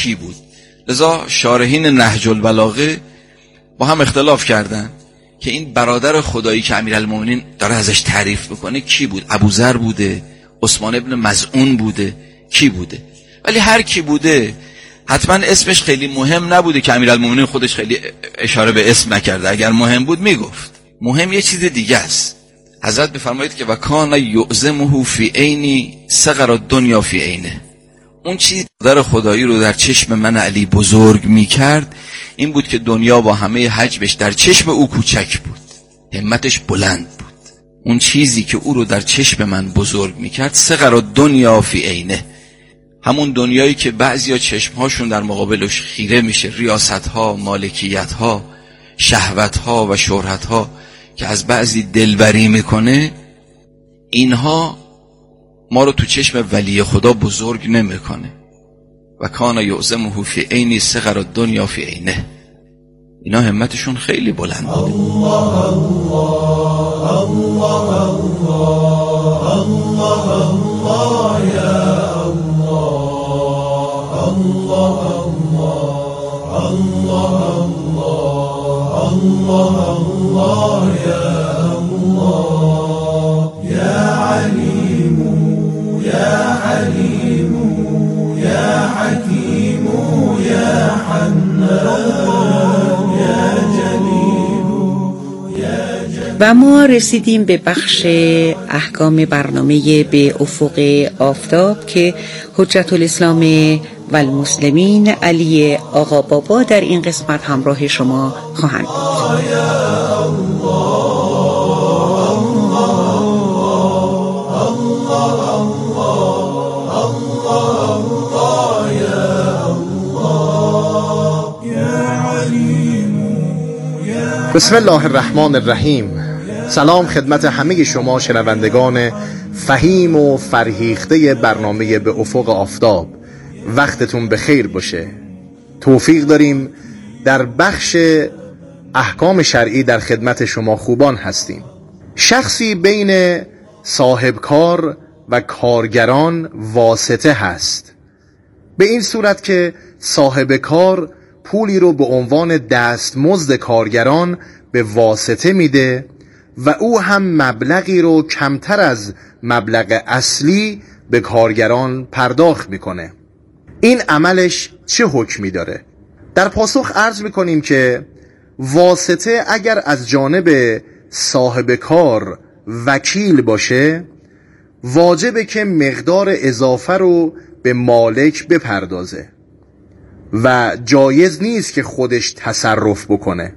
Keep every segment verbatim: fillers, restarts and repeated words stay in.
کی بود. لذا شارحین نهج البلاغه با هم اختلاف کردن که این برادر خدایی که امیرالمومنین داره ازش تعریف بکنه کی بود. ابوذر بوده، عثمان ابن مظعون بوده، کی بوده؟ ولی هر کی بوده حتما اسمش خیلی مهم نبوده که امیرالمومنین خودش خیلی اشاره به اسم نکرده. اگر مهم بود میگفت. مهم یه چیز دیگه است. حضرت میفرمایید که و کان یعظمه فی عینی صغر الدنیا فی عینه. اون چیزی در خدایی رو در چشم من علی بزرگ میکرد این بود که دنیا با همه حجمش در چشم او کوچک بود، همتش بلند بود. اون چیزی که او رو در چشم من بزرگ میکرد صغر الدنیا فی عینه، همون دنیایی که بعضیا چشمهاشون در مقابلش خیره میشه، ریاستها، مالکیتها، شهوتها و شهرتها که از بعضی دلبری میکنه، اینها ما رو تو چشم ولی خدا بزرگ نمیکنه. و کان یعظمه فی عینی صغر الدنیا فی عینه. اینا همتشون خیلی بلند بود. الله الله الله الله الله یا الله الله الله الله الله یا الله یا علیم یا حلیم یا حکیم یا حنان یا جلیل یا جلیل. و ما رسیدیم به بخش احکام برنامه به افق آفتاب که حجت الاسلام و المسلمین علی آقا بابا در این قسمت همراه شما خواهند بود. بسم الله الرحمن الرحیم. سلام خدمت همه شما شنوندگان فهیم و فرهیخته برنامه به افق آفتاب. وقتتون بخیر باشه. توفیق داریم در بخش احکام شرعی در خدمت شما خوبان هستیم. شخصی بین صاحب کار و کارگران واسطه هست، به این صورت که صاحب کار پولی رو به عنوان دستمزد کارگران به واسطه میده و او هم مبلغی رو کمتر از مبلغ اصلی به کارگران پرداخت میکنه. این عملش چه حکمی داره؟ در پاسخ عرض میکنیم که واسطه اگر از جانب صاحب کار وکیل باشه واجبه که مقدار اضافه رو به مالک بپردازه و جایز نیست که خودش تصرف بکنه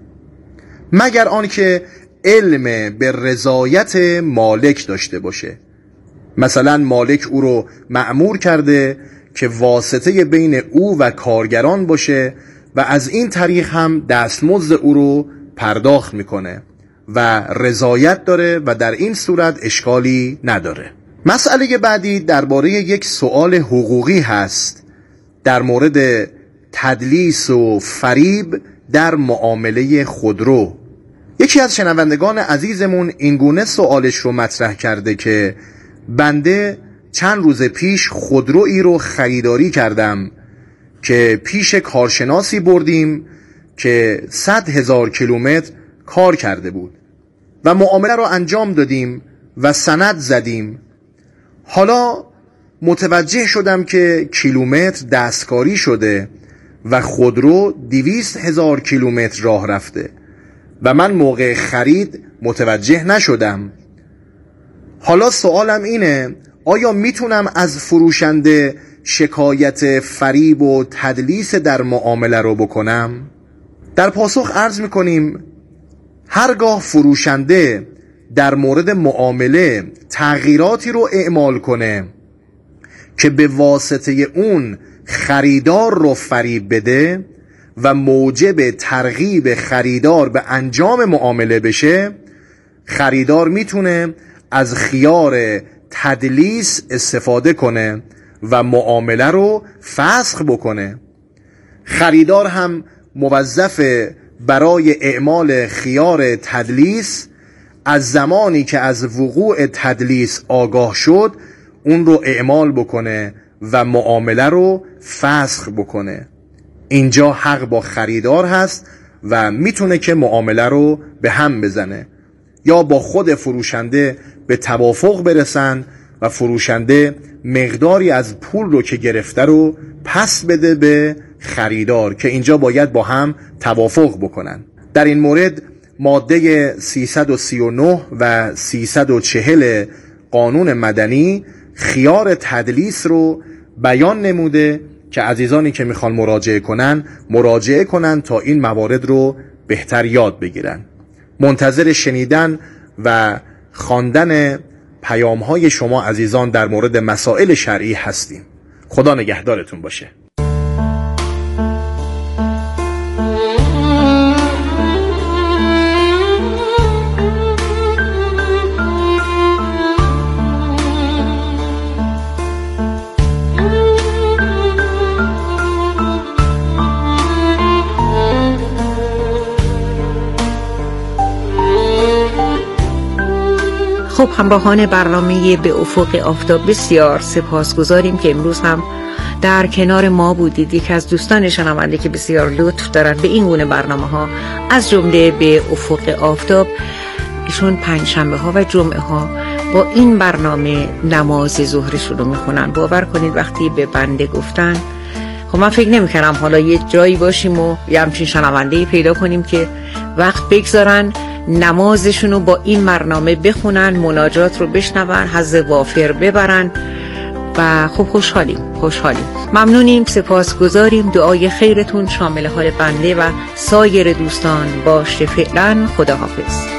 مگر آنکه علم به رضایت مالک داشته باشه. مثلا مالک او رو مأمور کرده که واسطه بین او و کارگران باشه و از این طریق هم دستمزد او رو پرداخت میکنه و رضایت داره و در این صورت اشکالی نداره. مسئله بعدی درباره یک سوال حقوقی هست در مورد تدلیس و فریب در معامله خودرو. یکی از شنوندگان عزیزمون اینگونه سوالش رو مطرح کرده که بنده چند روز پیش خودرویی رو خریداری کردم که پیش کارشناسی بردیم که صد هزار کیلومتر کار کرده بود و معامله رو انجام دادیم و سند زدیم. حالا متوجه شدم که کیلومتر دستکاری شده و خودرو دویست هزار کیلومتر راه رفته و من موقع خرید متوجه نشدم. حالا سوالم اینه آیا میتونم از فروشنده شکایت فریب و تدلیس در معامله رو بکنم؟ در پاسخ عرض میکنیم هرگاه فروشنده در مورد معامله تغییراتی رو اعمال کنه که به واسطه اون خریدار رو فریب بده و موجب ترغیب خریدار به انجام معامله بشه، خریدار میتونه از خیار تدلیس استفاده کنه و معامله رو فسخ بکنه. خریدار هم موظف برای اعمال خیار تدلیس از زمانی که از وقوع تدلیس آگاه شد اون رو اعمال بکنه و معامله رو فسخ بکنه. اینجا حق با خریدار هست و میتونه که معامله رو به هم بزنه یا با خود فروشنده به توافق برسن و فروشنده مقداری از پول رو که گرفته رو پس بده به خریدار که اینجا باید با هم توافق بکنن. در این مورد ماده سیصد و سی و نه و سیصد و چهل قانون مدنی خیار تدلیس رو بیان نموده که عزیزانی که میخوان مراجعه کنن مراجعه کنن تا این موارد رو بهتر یاد بگیرن. منتظر شنیدن و خواندن پیام‌های شما عزیزان در مورد مسائل شرعی هستیم. خدا نگهدارتون باشه. خب همراهان برنامه به افق آفتاب، بسیار سپاسگزاریم که امروز هم در کنار ما بودید. یک از دوستان شنونده که بسیار لطف دارن به این گونه برنامه ها از جمله به افق آفتاب، ایشون پنج شنبه ها و جمعه ها با این برنامه نماز ظهرشون رو میخونن. باور کنید وقتی به بنده گفتن، خب من فکر نمی‌کنم حالا یه جایی باشیم و یه همچین شنونده‌ای پیدا کنیم که وقت بگذارن نمازشون رو با این برنامه بخونن، مناجات رو بشنون، حظ وافر ببرن و خب خوشحالیم خوشحالیم ممنونیم، سپاسگزاریم. دعای خیرتون شامل حال بنده و سایر دوستان باشه. فعلا خداحافظ.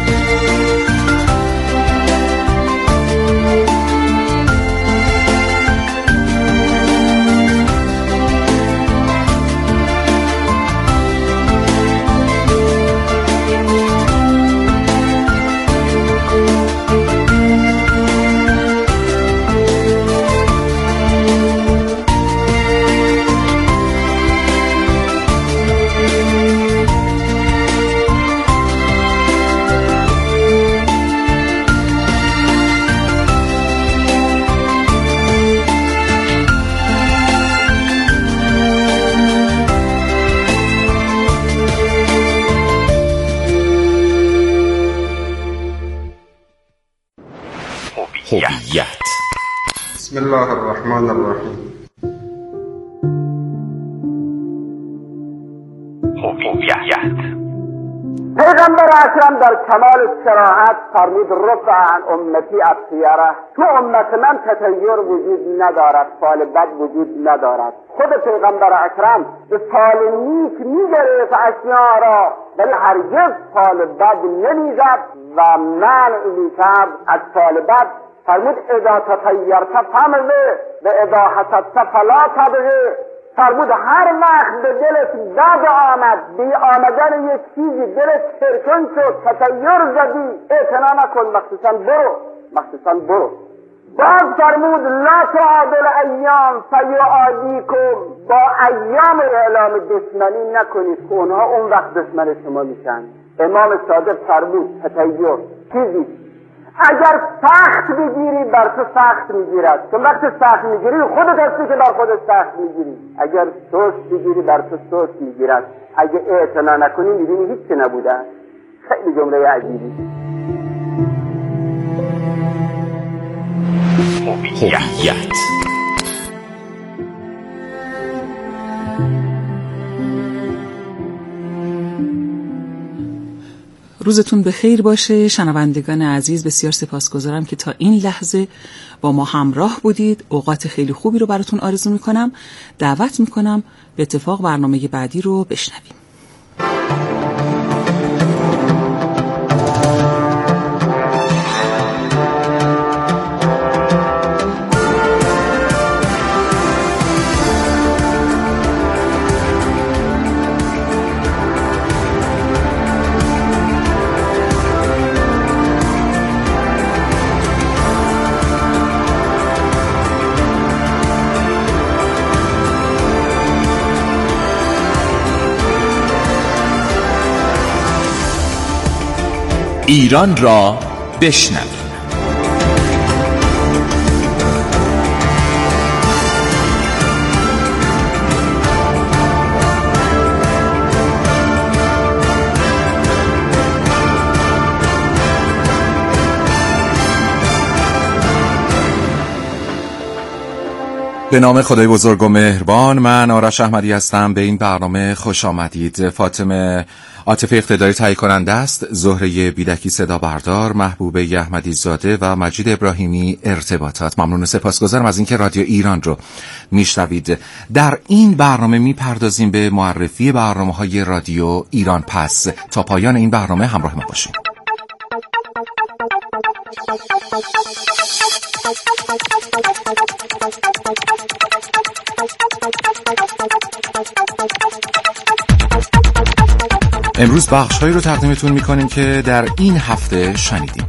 هویت. بسم الله الرحمن الرحیم. هویت. پیغمبر اکرم در کمال صراحت فرمود رفع عن امتی الطیره، تو امت من تطیر وجود ندارد، فال بد وجود ندارد. خود پیغمبر اکرم به فال نیک میگرفت اشیاء را، ولی هرگز فال بد نمیزد و منع میکرد از فال بد. فرمود اذا تطیرت فمضی و اذا حسدت فلا تبغی. فرمود هر وقت به دلت بد آمد، بی آمدن یک چیزی دلت ترکن شد، تطیر زدی، اعتنا نکن، مخصوصا برو مخصوصا برو. باز فرمود لا تعادل ایام فیعادیکم، با ایام اعلام دشمنی نکنید که اونها اون وقت دشمن شما میشن. امام صادق فرمود تطیر چیزی اگر سخت بگیری بر تو سخت میگیرد، چون وقت سخت میگیری خودت هستی که بر خودت سخت میگیری. اگر سست بگیری بر تو سست میگیرد. اگه اعتنا نکنی میبینی هیچ چه نبوده. خیلی جمله عجیبی. هویت. روزتون به خیر باشه شنوندگان عزیز. بسیار سپاسگزارم که تا این لحظه با ما همراه بودید. اوقات خیلی خوبی رو براتون آرزو میکنم. دعوت میکنم به اتفاق برنامه بعدی رو بشنویم. ایران را بشنوید. به نام خدای بزرگ و مهربان، من آرش احمدی هستم. به این برنامه خوش آمدید. فاطمه عاطفه اقتداری تهیه کننده است، زهره بیدکی صدا بردار، محبوبه احمدی زاده و مجید ابراهیمی ارتباطات. ممنون و سپاسگزارم از اینکه رادیو ایران رو میشنوید. در این برنامه میپردازیم به معرفی برنامه‌های رادیو ایران. پس تا پایان این برنامه همراه ما باشید. امروز بخش‌هایی رو تقدیمتون می‌کنیم که در این هفته شنیدیم.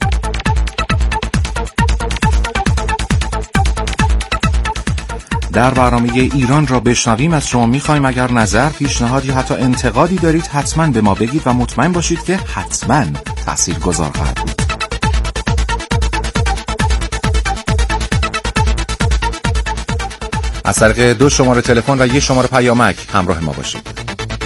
در برنامه ایران را بشنویم از شما می‌خوایم اگر نظر، پیشنهاد یا حتی انتقادی دارید حتما به ما بگید و مطمئن باشید که حتما تاثیرگذار خواهد بود. از طریق دو شماره تلفن و یک شماره پیامک همراه ما باشید.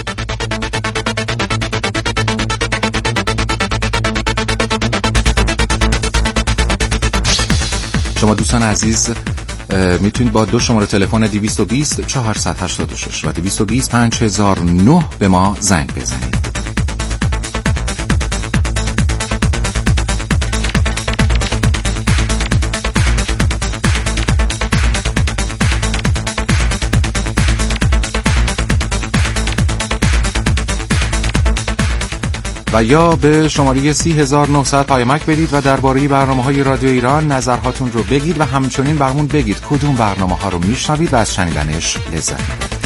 شما دوستان عزیز میتونید با دو شماره تلفن دویست و بیست چهارصد و هشتاد و شش و دویست و بیست پنج هزار و نه به ما زنگ بزنید. و یا به شماره سی هزار و نهصد پیامک بدید و درباره برنامه‌های رادیو ایران نظرهاتون رو بگید و همچنین برامون بگید کدوم برنامه‌ها رو میشنوید و از شنیدنش لذت می‌برید.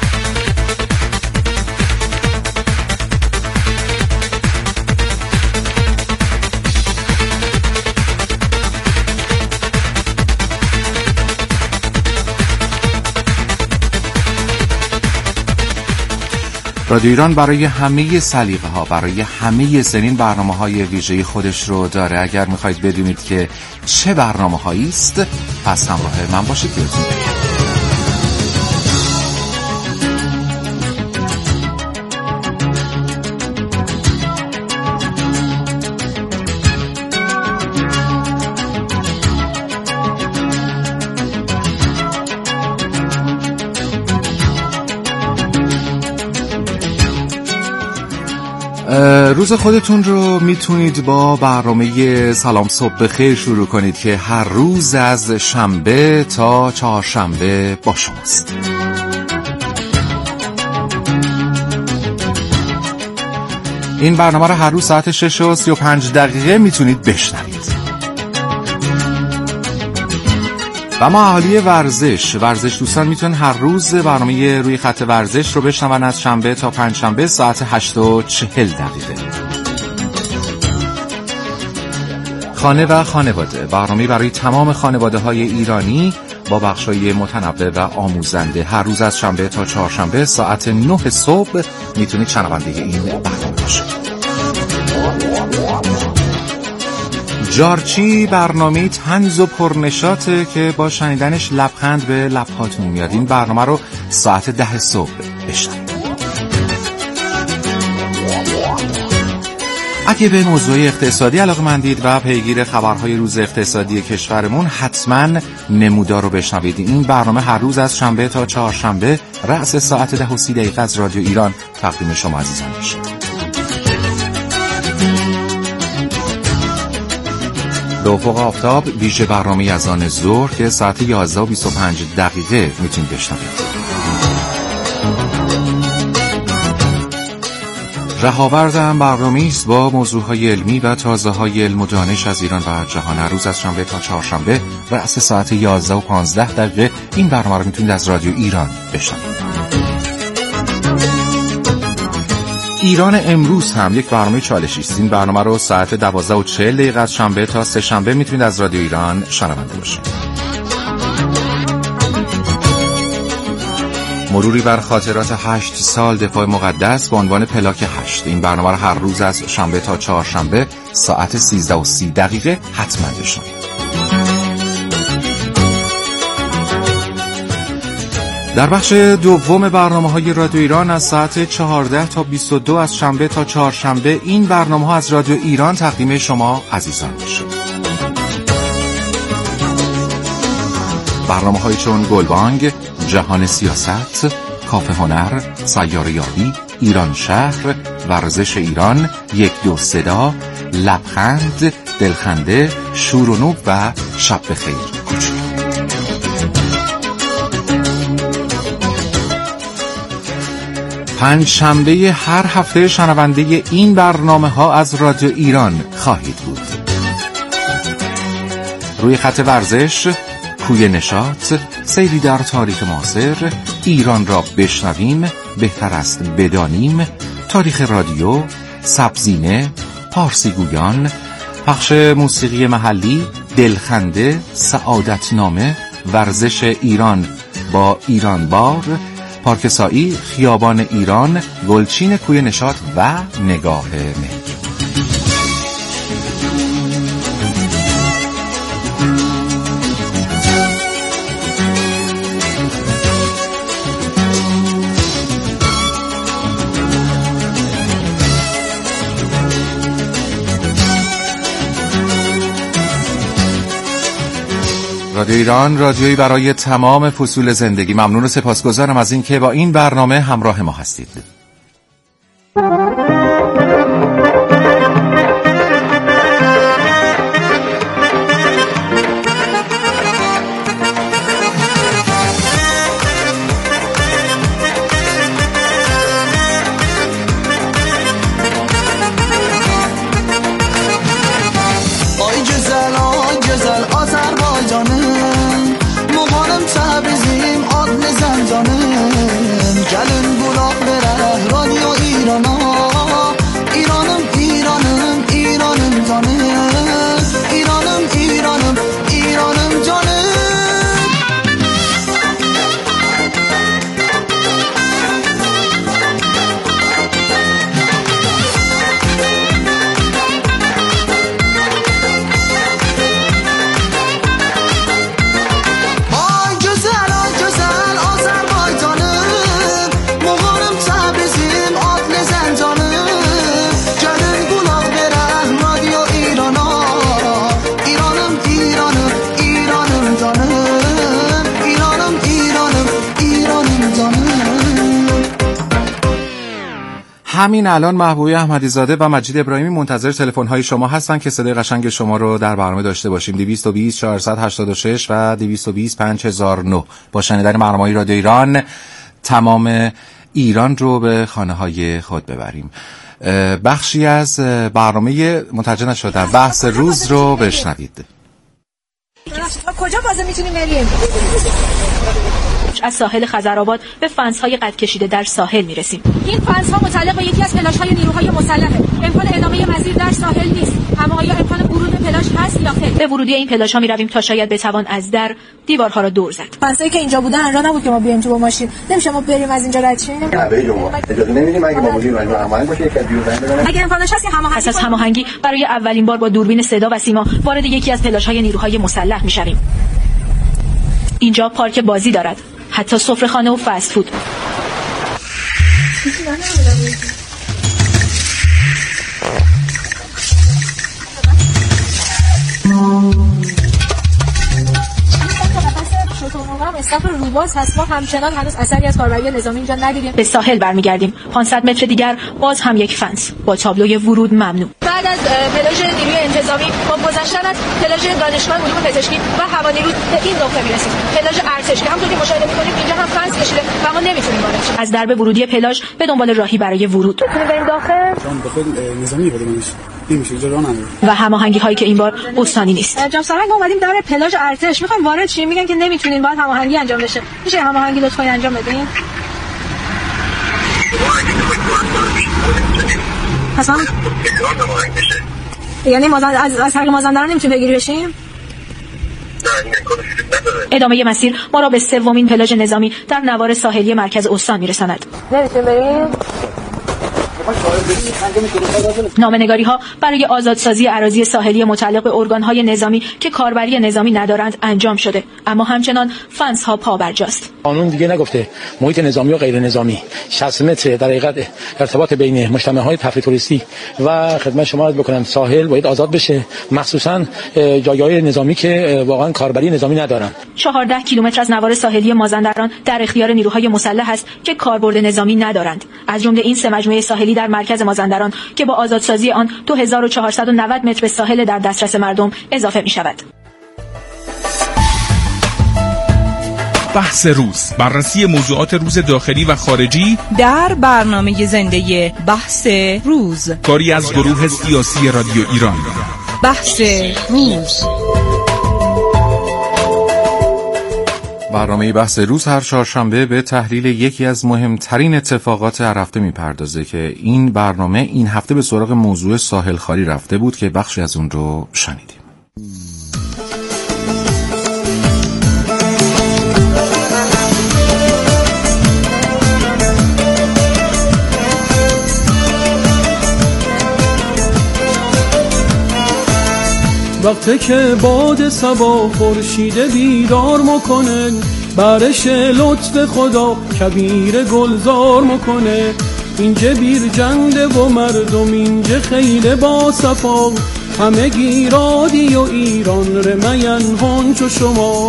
رادیو ایران برای همه سلیقه ها، برای همه سنین برنامه های ویژه خودش رو داره. اگر میخواید بدونید که چه برنامه هایی است، پس همراه من باشید. یادتون روز خودتون رو میتونید با برنامه سلام صبح بخیر شروع کنید که هر روز از شنبه تا چهارشنبه با شماست. این برنامه رو هر روز ساعت شش و سی و پنج دقیقه میتونید بشنوید. و ما اهالی ورزش ورزش دوستان میتونن هر روز برنامه روی خط ورزش رو بشنون از شنبه تا پنجشنبه ساعت هشت و چهل دقیقه. خانه و خانواده برنامه برای تمام خانواده های ایرانی با بخشای متنوع و آموزنده هر روز از شنبه تا چهارشنبه ساعت نه صبح میتونید شنونده این برنامه باشید. جارچی برنامه طنز و پرنشاطه که با شنیدنش لبخند به لبهاتون میاد. این برنامه رو ساعت ده صبح بشنوید. اگه به موضوع اقتصادی علاقه‌مندید و پیگیر خبرهای روز اقتصادی کشورمون، حتما نمودار رو بشنوید. این برنامه هر روز از شنبه تا چهارشنبه رأس ساعت ده و سی دقیقه از رادیو ایران تقدیم شما عزیزان میشه. به افق آفتاب ویژه برنامه از آن ظهر که ساعت یازده و بیست و پنج دقیقه میتونید بشنوید. رهاوردم برنامه‌ای است با موضوعهای علمی و تازه‌های علم و دانش از ایران و جهان. هر روز از شنبه تا چهارشنبه رأس ساعت یازده و پانزده دقیقه این برنامه رو میتونید از رادیو ایران بشنوید. ایران امروز هم یک برنامه چالشی است. این برنامه رو ساعت دوازده و چهل دقیقه از شنبه تا سه شنبه میتونید از رادیو ایران شنونده باشید. مروری بر خاطرات هشت سال دفاع مقدس با عنوان پلاک هشت. این برنامه رو هر روز از شنبه تا چهارشنبه ساعت سیزده و سی دقیقه حتما بشنوید. در بخش دوم برنامه‌های رادیو ایران از ساعت چهارده تا بیست و دو از شنبه تا چهارشنبه این برنامه‌ها از رادیو ایران تقدیم شما عزیزان میشه. برنامه‌های چون گلبانگ، جهان سیاست، کافه هنر، سیاره یابی، ایران شهر، ورزش ایران، یک دو صدا، لبخند، دلخنده، شور و نوب و شب بخیر کوچولو. پنج شنبه هر هفته شنونده این برنامه ها از رادیو ایران خواهید بود. روی خط ورزش، کوی نشاط، سیری در تاریخ معاصر، ایران را بشنویم، بهتر است بدانیم، تاریخ رادیو، سبزینه، پارسی گویان، پخش موسیقی محلی، دلخنده، سعادت نامه، ورزش ایران با ایران بار، پارکسایی، خیابان ایران، گلچین کوی نشاط و نگاه مهر. رادیو ایران، رادیویی برای تمام فصول زندگی. ممنون و سپاسگزارم از اینکه با این برنامه همراه ما هستید. همین الان محبوبه احمدی زاده و مجید ابراهیمی منتظر تلفن های شما هستن که صدای قشنگ شما رو در برنامه داشته باشیم. دویست و بیست چهارصد و هشتاد و شش و دویست و بیست پنج هزار و نه با شنیدن برنامه‌های رادیو ایران تمام ایران رو به خانه های خود ببریم. بخشی از برنامه متوجه نشدم بحث روز رو بشنوید. کجا بازه میتونیم بریم؟ از ساحل خزرآباد به فنس‌های قد کشیده در ساحل میرسیم. این فنس‌ها متعلق به یکی از پلاش‌های نیروهای مسلحه. امکان ادامه مسیر در ساحل نیست. اما آیا امکان ورود به پلاژ هست یا خیر؟ به ورودی این پلاژها میرویم تا شاید بتوان از در دیوارها را دور زد. فنسایی که اینجا بودن راه نبود که ما بیایم تو با ماشین. نمیشه ما بریم از اینجا رد شیم؟ نه بریم ما. اجازه نمیدیم اگه با مدیر راهنما هماهنگ باشه یک از دیور زنگ بزنه. اگه امکانش هست هماهنگی پس از هماهنگی برای اولین بار با دوربین صدا و سیما وارد یکی از پلاژهای نیروهای مسلح میشویم. اینجا پارک بازی دارد. حتی سفره‌خانه و فست فود. استاف روباز هست. ما همچنان هنوز اثری از کاربری نظامی اینجا ندیدیم. به ساحل برمیگردیم. پانصد متر دیگر باز هم یک فنس با تابلوی ورود ممنوع. بعد از پلاژ نیروی انتظامی با گذشتن از پلاژ دانشگاه علوم پزشکی و هوانیرو به این نقطه میرسیم. پلاژ ارتش که همونطور که مشاهده می‌کنید اینجا هم فنس کشیده و ما نمیتونیم وارد شیم. از درب ورودی پلاژ به دنبال راهی برای ورود. میتونیم بریم داخل؟ جان داخل نظامی بریم نمیشه اینجا راه نداره. و هماهنگی هایی که این بار استانی نیست. جناب سرهنگ اومدیم در پلاژ ارتش می‌خوایم وارد شیم میگن که نمیتونین باید هماهنگی انجام بشه. میشه هماهنگی لطفاً انجام بدین؟ پس من یعنی مازن از از حق مازندران نمیتونیم بگیری بشیم؟ ادامه مسیر ما را به سومین پلاژ نظامی در نوار ساحلی مرکز استان میرساند. نمیتونیم بریم؟ نامه‌نگاری ها برای آزادسازی اراضی ساحلی متعلق به ارگان‌های نظامی که کاربری نظامی ندارند انجام شده، اما همچنان فنس ها پابرجاست. قانون دیگه نگفته محیط نظامی و غیر نظامی شصت متر در حقیقت ارتباط بین مجتمع‌های تفریح توریستی و خدمت شما عرض بکنم ساحل باید آزاد بشه، مخصوصاً جایه‌های نظامی که واقعاً کاربری نظامی ندارن. چهارده کیلومتر از نوار ساحلی مازندران در اختیار نیروهای مسلح است که کاربرد نظامی ندارند. از جمله این سه مجموعه ساحلی در مرکز مازندران که با آزادسازی آن دو هزار و چهارصد و نود متر به ساحل در دسترس مردم اضافه می شود. بحث روز، بررسی موضوعات روز داخلی و خارجی در برنامه زنده بحث روز، کاری از گروه سیاسی رادیو ایران. بحث روز. برنامه بحث روز هر چهارشنبه به تحلیل یکی از مهمترین اتفاقات هر هفته میپردازه که این برنامه این هفته به سراغ موضوع ساحل خواری رفته بود که بخشی از اون رو شنیدیم. وقتی که باد صبا خورشید بیدار میکنه، برش لطف خدا کبیر گلزار میکنه. اینجا بیر جنده و مردم اینجا خیلی با صفا، همه گیرادی و ایران رمین هون چو شما.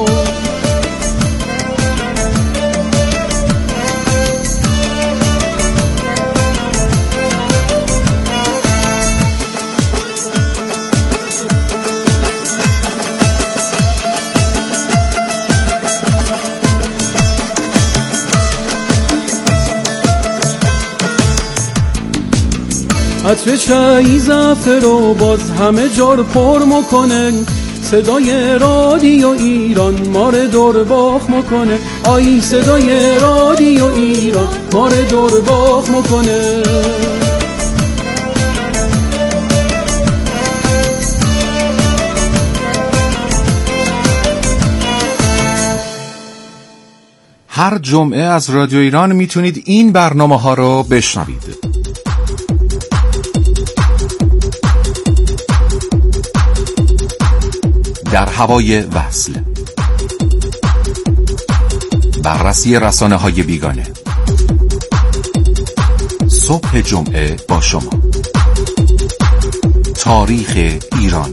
عطر چای زعفر رو باز همه جار پر میکنه، صدای رادیو ایران مار دور باخ میکنه. آی صدای رادیو ایران مار دور باخ میکنه. هر جمعه از رادیو ایران میتونید این برنامه ها رو بشنوید. در هوای وصل، بررسی رسانه های بیگانه، صبح جمعه با شما، تاریخ ایران،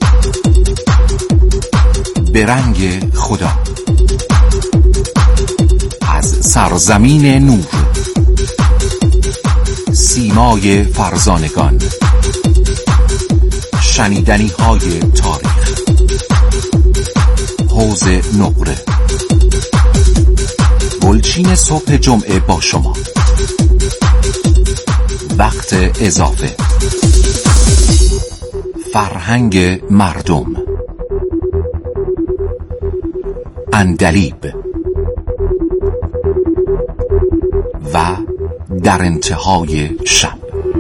به رنگ خدا، از سرزمین نور، سیمای فرزانگان، شنیدنی های تاریخ، حوض نقره، گلچین صبح جمعه با شما، وقت اضافه، فرهنگ مردم، اندلیب و در انتهای شب.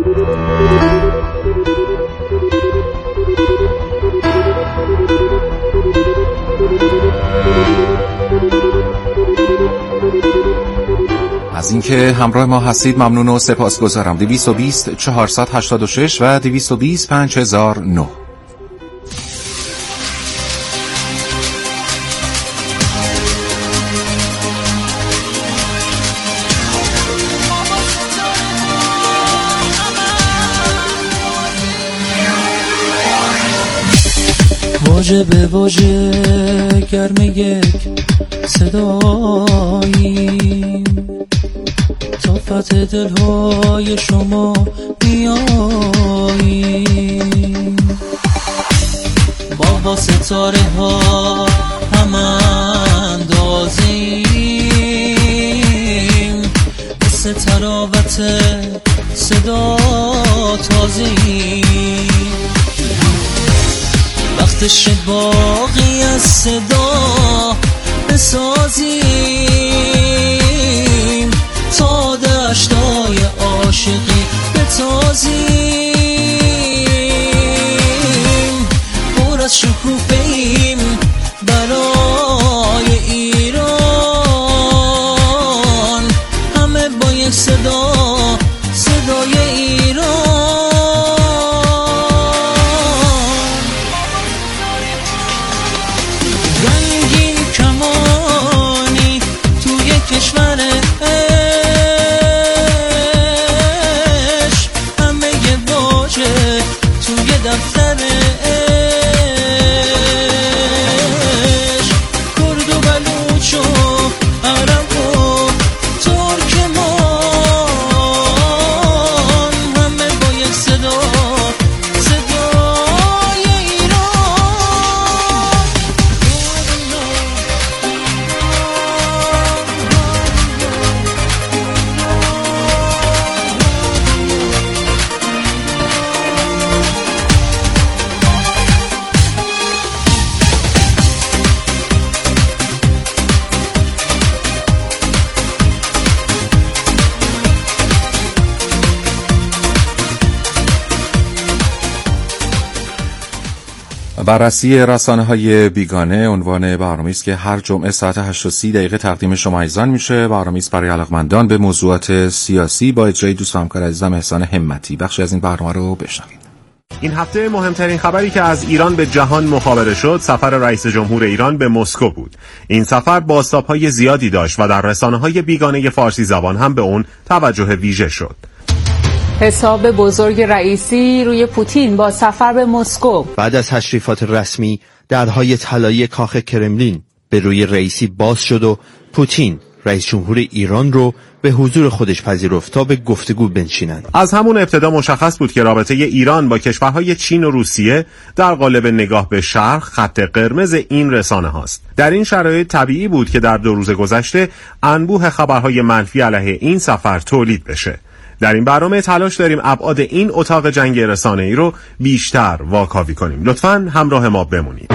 از اینکه همراه ما هستید ممنون و سپاسگزارم. دویست و بیست چهارصد و هشتاد و شش و دویست و بیست پنج هزار و نه. واژه به واژه گرم یک صداییم، تا فتح دلهای شما بیاییم. با با ستاره ها هم اندازیم، مثل تراوت صدا تازیم. وقتش باقی از صدا بسازیم، تا دشتای عاشقی بتازیم. پر از شکوفه‌ایم برای ایران، همه با یک صدا صدای ایران. رنگین کمانی توی کشور عشق، همه یه واژه توی دفتر عشق، کرد و بلوچ و عرب و ترکمان، همه با یک صدا، صدای ایران. بررسی رسانه‌های بیگانه عنوان برنامه‌ای است که هر جمعه ساعت هشت و سی دقیقه تقدیم شما عزیزان میشه. برنامه‌ای است برای علاقه‌مندان به موضوعات سیاسی با اجرای دوست و همکار عزیزم احسان همتی. بخشی از این برنامه رو بشنوید. این هفته مهمترین خبری که از ایران به جهان مخابره شد سفر رئیس جمهور ایران به مسکو بود. این سفر بازتاب‌های زیادی داشت و در رسانه‌های بیگانه فارسی زبان هم به اون توجه ویژه شد. حساب بزرگ رئیسی روی پوتین با سفر به مسکو. بعد از تشریفات رسمی درهای طلایی کاخ کرملین به روی رئیسی باز شد و پوتین رئیس جمهور ایران رو به حضور خودش پذیرفت تا به گفتگو بنشینند. از همون ابتدا مشخص بود که رابطه ایران با کشورهای چین و روسیه در قالب نگاه به شرق خط قرمز این رسانه هاست. در این شرایط طبیعی بود که در دو روز گذشته انبوه خبرهای منفی علیه این سفر تولید بشه. در این برنامه تلاش داریم ابعاد این اتاق جنگ رسانه‌ای رو بیشتر واکاوی کنیم. لطفاً همراه ما بمونید.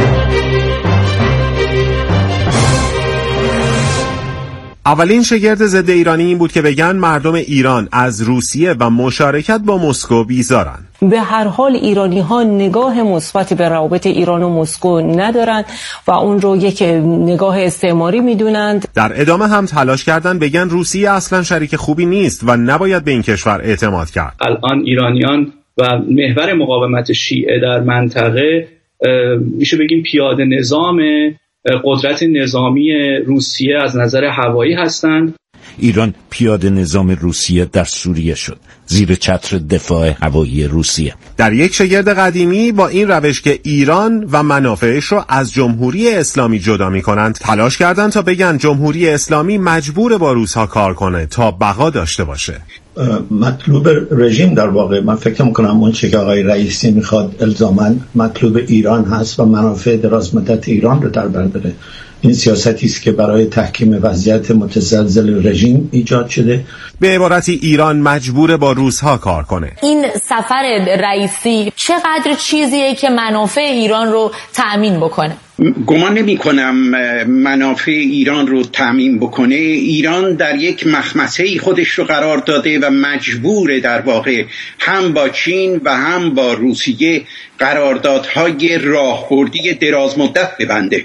اولین شگرد ضد ایرانی این بود که بگن مردم ایران از روسیه و مشارکت با مسکو بیزارن. به هر حال ایرانی ها نگاه مثبتی به روابط ایران و مسکو ندارند و اون رو یک نگاه استعماری میدونند. در ادامه هم تلاش کردن بگن روسیه اصلا شریک خوبی نیست و نباید به این کشور اعتماد کرد. الان ایرانیان و محور مقاومت شیعه در منطقه میشه بگیم پیاده نظام قدرت نظامی روسیه از نظر هوایی هستند. ایران پیاده نظام روسیه در سوریه شد زیر چتر دفاع هوایی روسیه. در یک شگرد قدیمی با این روش که ایران و منافعش رو از جمهوری اسلامی جدا می کنند تلاش کردند تا بگن جمهوری اسلامی مجبور با روس‌ها کار کنه تا بقا داشته باشه. مطلوب رژیم در واقع من فکر میکنم اون چه که آقای رئیسی میخواد الزاماً مطلوب ایران هست و منافع دراز مدت ایران رو در بر داره. این سیاستی است که برای تحکیم وضعیت متزلزل رژیم ایجاد شده. به عبارتی ایران مجبور با روس‌ها کار کنه. این سفر رئیسی چقدر چیزیه که منافع ایران رو تأمین بکنه؟ گمان نمی کنم منافع ایران رو تأمین بکنه. ایران در یک مخمسه‌ای خودش رو قرار داده و مجبور در واقع هم با چین و هم با روسیه قراردادهای راهبردی دراز مدت ببنده.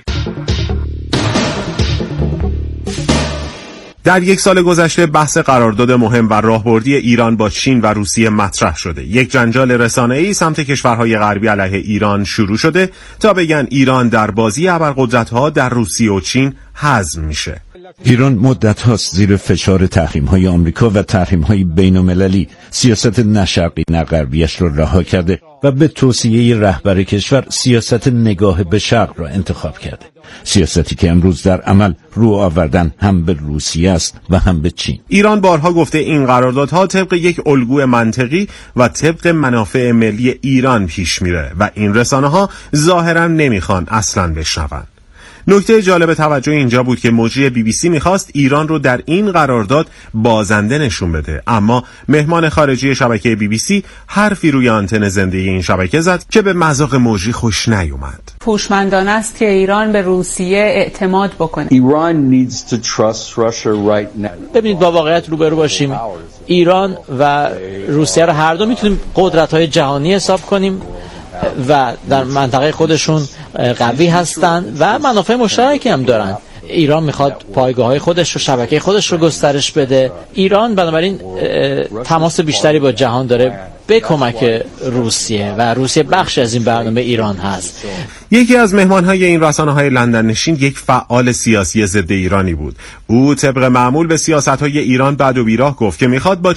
در یک سال گذشته بحث قرارداد مهم و راهبردی ایران با چین و روسیه مطرح شده. یک جنجال رسانه‌ای سمت کشورهای غربی علیه ایران شروع شده تا بگن ایران در بازی ابرقدرت‌ها در روسیه و چین هضم میشه. ایران مدت هاست زیر فشار تحریم های آمریکا و تحریم های بین المللی سیاست نه شرقی نه غربیش رو رها کرده و به توصیه رهبر کشور سیاست نگاه به شرق را انتخاب کرده. سیاستی که امروز در عمل رو آوردن هم به روسیه است و هم به چین. ایران بارها گفته این قراردادها طبق یک الگوی منطقی و طبق منافع ملی ایران پیش میره و این رسانه‌ها ظاهرا نمیخوان اصلاً بشنون. نکته جالب توجه اینجا بود که مجری بی بی سی میخواست ایران رو در این قرارداد بازنده نشون بده، اما مهمان خارجی شبکه بی بی سی حرفی روی آنتن زنده این شبکه زد که به مذاق مجری خوش نیومد. هوشمندانه است که ایران به روسیه اعتماد بکنه. Iran needs to trust Russia right now. ببینید با واقعیت روبرو باشیم. ایران و روسیه رو هر دو میتونیم قدرت‌های جهانی حساب کنیم و در منطقه خودشون قوی هستند و منافع مشترکی هم دارن. ایران میخواد پایگاه‌های خودش رو، شبکه خودش رو گسترش بده. ایران بنابراین تماس بیشتری با جهان داره به کمک روسیه و روسیه بخش از این برنامه ایران هست. یکی از مهمان‌های این رسانه‌های لندن نشین یک فعال سیاسی ضد ایرانی بود. او طبق معمول به سیاست‌های ایران بد و بیراه گفت که میخواد با